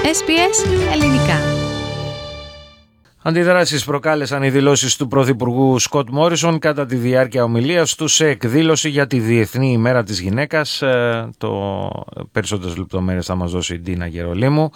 SBS Ελληνικά. Αντιδράσεις προκάλεσαν οι δηλώσεις του Πρωθυπουργού Σκοτ Μόρισον κατά τη διάρκεια ομιλίας του σε εκδήλωση για τη Διεθνή ημέρα της γυναίκας. Περισσότερες λεπτομέρειες θα μας δώσει η Ντίνα Γερολίμου.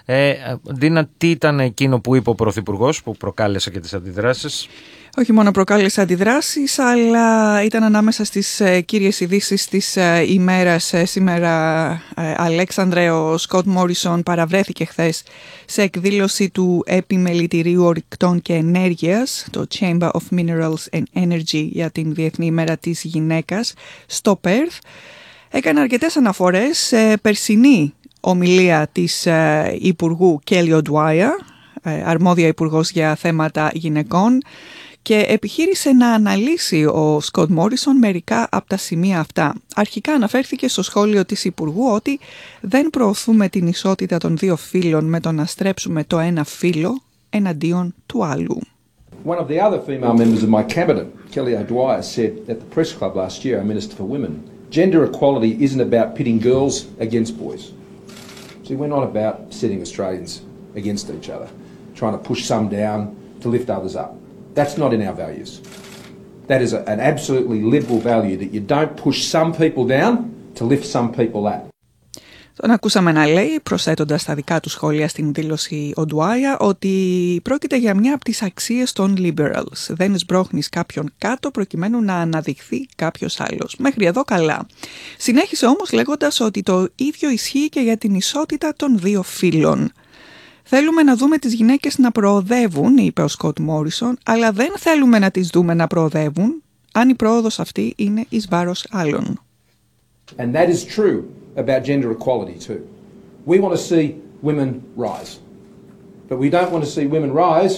Ντίνα, τι ήταν εκείνο που είπε ο Πρωθυπουργός που προκάλεσε και τις αντιδράσεις? Όχι μόνο προκάλεσε αντιδράσεις, αλλά ήταν ανάμεσα στις κύριες ειδήσεις της ημέρας. Σήμερα, Αλέξανδρε, ο Σκοτ Μόρισον παραβρέθηκε χθες σε εκδήλωση του Επιμελητηρίου Ορυκτών και Ενέργειας, το Chamber of Minerals and Energy, για την Διεθνή ημέρα της γυναίκας, στο Πέρθ. Έκανε αρκετές αναφορές σε περσινή ομιλία της Υπουργού Kelly O'Dwyer, αρμόδια υπουργός για θέματα γυναικών, και επιχείρησε να αναλύσει ο Σκοτ Μόρισον μερικά από τα σημεία αυτά. Αρχικά αναφέρθηκε στο σχόλιο της Υπουργού ότι δεν προωθούμε την ισότητα των δύο φύλων με το να στρέψουμε το ένα φύλο εναντίον του άλλου. One of the other female members of my cabinet, Kelly O'Dwyer, said at the press club last year, our Minister for Women, gender equality isn't about pitting girls against boys. See, we're not about setting Australians against each other, trying to push some down to lift others up. That's not in our values. That is an absolutely liberal value, that you don't push some people down to lift some people up. Τον ακούσαμε να λέει, προσθέτοντας τα δικά του σχόλια στην δήλωση O'Dwyer, ότι πρόκειται για μια από τις αξίες των liberals. Δεν σμπρώχνεις κάποιον κάτω προκειμένου να αναδειχθεί κάποιος άλλος. Μέχρι εδώ καλά. Συνέχισε όμως λέγοντας ότι το ίδιο ισχύει και για την ισότητα των δύο φύλων. Θέλουμε να δούμε τις γυναίκες να προοδεύουν, είπε ο Σκοτ Μόρισον, αλλά δεν θέλουμε να τις δούμε να προοδεύουν αν η πρόοδος αυτή είναι εις βάρος άλλων. And that is true about gender equality too. We want to see women rise. But we don't want to see women rise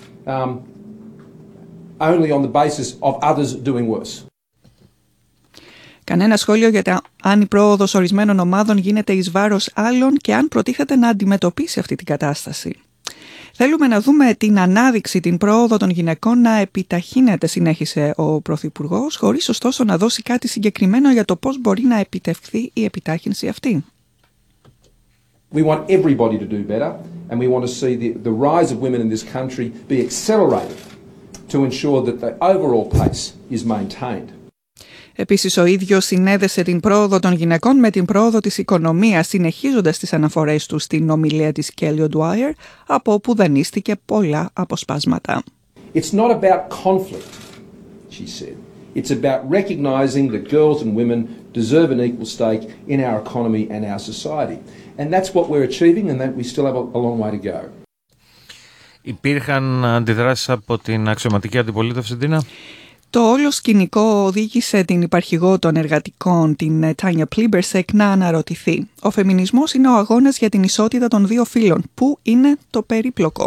only on the basis of others doing worse. Κανένα σχόλιο για αν η πρόοδος ορισμένων ομάδων γίνεται εις βάρος άλλων και αν προτίθεται να αντιμετωπίσει αυτή την κατάσταση. Θέλουμε να δούμε την ανάδειξη, την πρόοδο των γυναικών να επιταχύνεται, συνέχισε ο Πρωθυπουργός, χωρίς ωστόσο να δώσει κάτι συγκεκριμένο για το πώς μπορεί να επιτευχθεί η επιτάχυνση αυτή. We want everybody to do better and we want to see the rise of women in this country be accelerated to ensure that the overall pace is maintained. Επίσης, ο ίδιος συνέδεσε την πρόοδο των γυναικών με την πρόοδο της οικονομίας, συνεχίζοντας τις αναφορές του στην ομιλία της Kelly O'Dwyer, από όπου δανείστηκε πολλά αποσπάσματα. It's not about conflict, she said. It's about recognizing that girls and women deserve an equal stake in our economy and our society. And that's what we're achieving and that we still have a long way to go. Υπήρχαν αντιδράσεις από την αξιωματική αντιπολίτευση, Ντίνα? Το όλο σκηνικό οδήγησε την υπαρχηγό των εργατικών, την Τάνια Πλίμπερσεκ, να αναρωτηθεί. Ο φεμινισμός είναι ο αγώνας για την ισότητα των δύο φύλων. Πού είναι το περίπλοκο?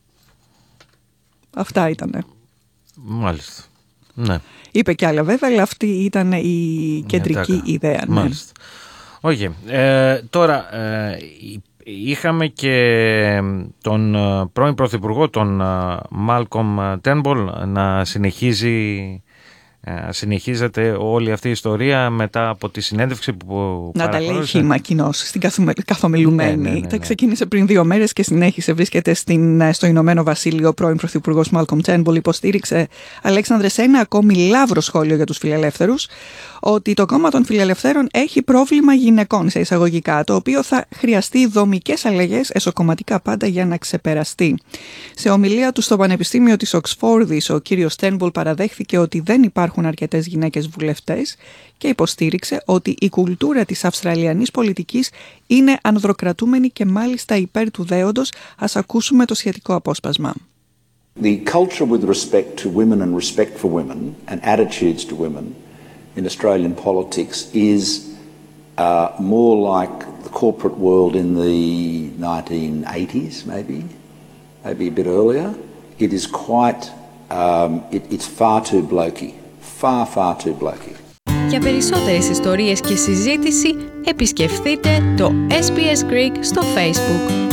Αυτά ήτανε. Μάλιστα. Ναι. Είπε κι άλλα βέβαια, αλλά αυτή ήταν η κεντρική ιδέα. Ναι. Μάλιστα. Όχι. Τώρα είχαμε και τον πρώην Πρωθυπουργό, τον Μάλκομ Τέρνμπουλ, να συνεχίζεται όλη αυτή η ιστορία μετά από τη συνέντευξη που να τα λέει χύμα κοινώς στην καθομιλουμένη. Ναι. Ξεκίνησε πριν 2 μέρες και συνέχισε. Βρίσκεται στο Ηνωμένο Βασίλειο. Ο πρώην Πρωθυπουργός Μάλκομ Τέρνμπουλ υποστήριξε, Αλέξανδρε, σε ένα ακόμη λαύρο σχόλιο για τους φιλελεύθερους, ότι το κόμμα των φιλελευθέρων έχει πρόβλημα γυναικών, σε εισαγωγικά, το οποίο θα χρειαστεί δομικές αλλαγές, εσωκομματικά πάντα, για να ξεπεραστεί. Σε ομιλία του στο Πανεπιστήμιο της Οξφόρδης, ο κύριος Τέρνμπουλ παραδέχθηκε ότι δεν υπάρχουν αρκετές γυναίκες βουλευτές και υποστήριξε ότι η κουλτούρα της αυστραλιανής πολιτικής είναι ανδροκρατούμενη και μάλιστα υπέρ του δέοντος. Ας ακούσουμε το σχετικό απόσπασμα. The culture with respect to women and respect for women and attitudes to women in Australian politics is more like the corporate world in the 1980s, maybe a bit earlier. It is quite, it's far too blokey, far too blokey. Για περισσότερες ιστορίες και συζήτηση, επισκεφτείτε το SBS Greek στο Facebook.